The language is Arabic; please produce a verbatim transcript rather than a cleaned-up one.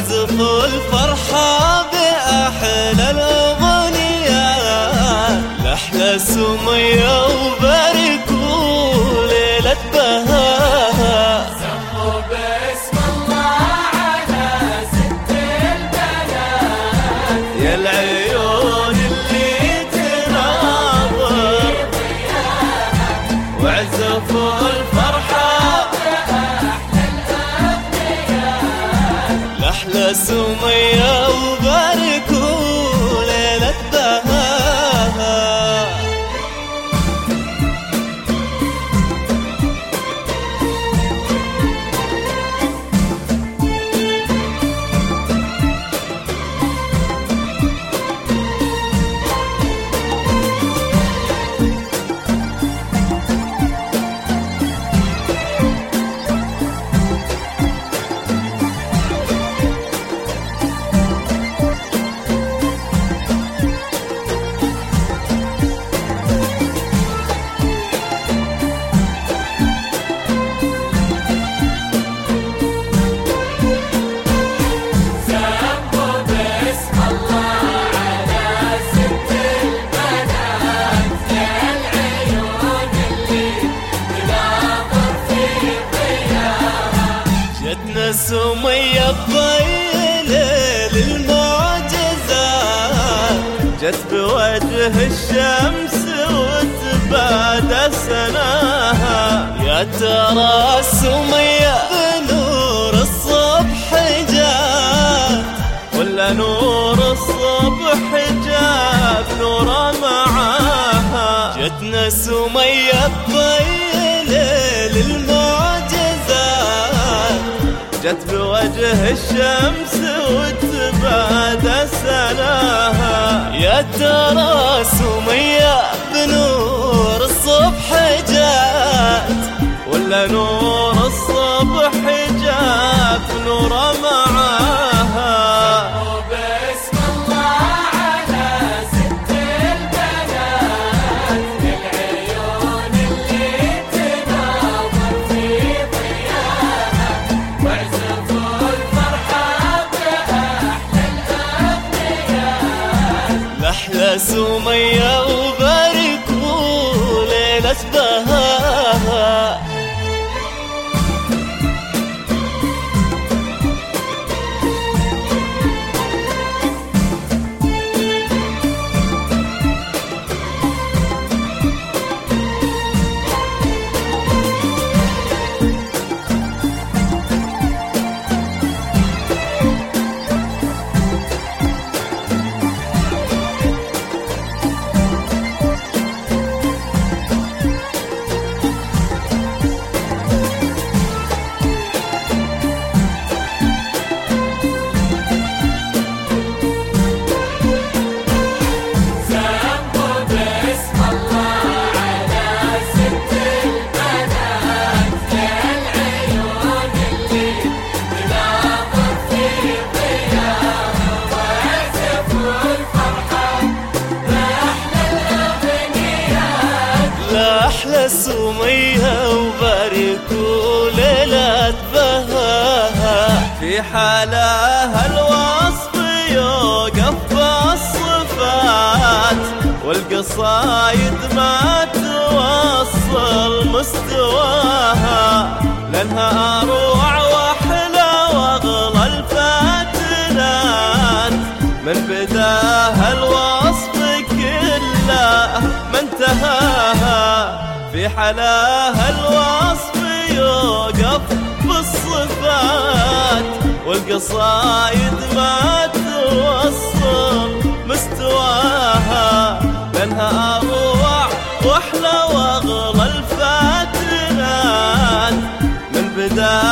واعزف الفرحة بأحلى الأغنيات لأحلى سمية وباركوا ليلة بهاها. سموا باسم الله على ست البنات يا العيون اللي تناظر واعزفوا الفرحة لأحلى سمية وباركوا ليلة بهاها. سمية بضيلة للمعجزات جت بوجه الشمس وتبادى سناها. يا ترى سمية بنور الصبح جات ولا نور الصبح جاب نورا معاها. جتنا سمية بضيلة للمعجزات جت بوجه الشمس وتبادى سناها. يا ترى سمية بنور الصبح جات ولا نور الصبح جاب نورا معاها. باسم الله على ست البنات العيون اللي تناظر في ضياها واعزفوا الفرحة بأحلى الأغنيات لأحلى سمية وباركوا ليلة بهاها. أحلى سمية وباركوا ليلة بهاها. في حلاها الوصف يوقف بالصفات والقصايد ما توصل مستواها لأنها أروع وأحلى وأغلى الفاتنات من بداها الوصف كله ما انتهاها. في حلاها الوصف يوقف بالصفات والقصايد ما توصل مستواها لأنها أروع وأحلى وأغلى الفاتنات من بداية